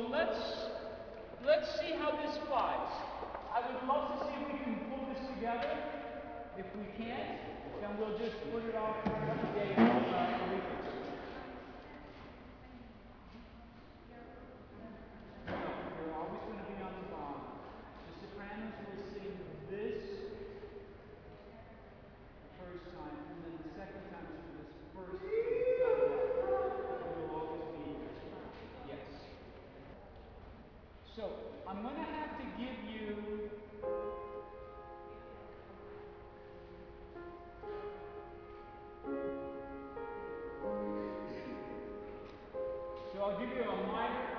So let's see how this flies. I would love to see if we can pull this together. If we can't, then we'll just put it off for another day, a week or two. No, you're always going to be on the bottom. The sopranos will sing this the first time, and then the second time is for this first flat. It will always be yes. So I'm going to have to give you. So I'll give you a minor